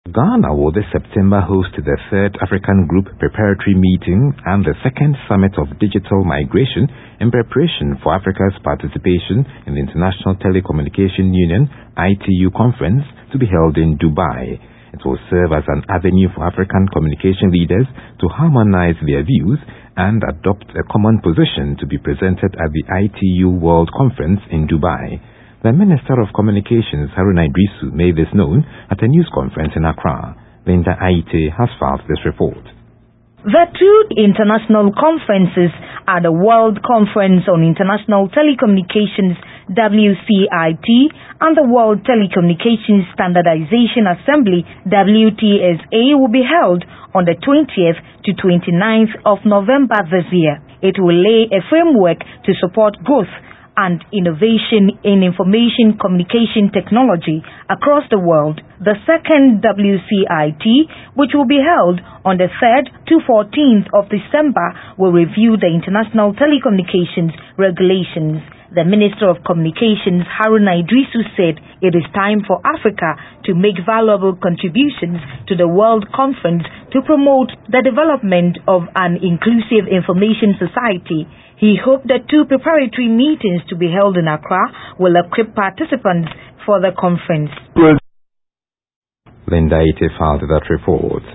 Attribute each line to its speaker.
Speaker 1: Ghana will this September host the third African Group Preparatory Meeting and the second Summit of Digital Migration in preparation for Africa's participation in the International Telecommunication Union ITU conference to be held in Dubai. It will serve as an avenue for African communication leaders to harmonize their views and adopt a common position to be presented at the ITU World Conference in Dubai. The Minister of Communications, Haruna Iddrisu, made this known at a news conference in Accra. Linda Aite has filed this report.
Speaker 2: The two international conferences are the World Conference on International Telecommunications WCIT and the World Telecommunications Standardization Assembly WTSA will be held on the 20th to 29th of November this year. It will lay a framework to support growth and innovation in information communication technology across the world. The second WCIT, which will be held on the 3rd to 14th of December, will review the international telecommunications regulations. The Minister of Communications, Haruna Iddrisu, said it is time for Africa to make valuable contributions to the World Conference to promote the development of an inclusive information society. He hoped the two preparatory meetings to be held in Accra will equip participants for the conference.
Speaker 1: Linda Aite filed that report.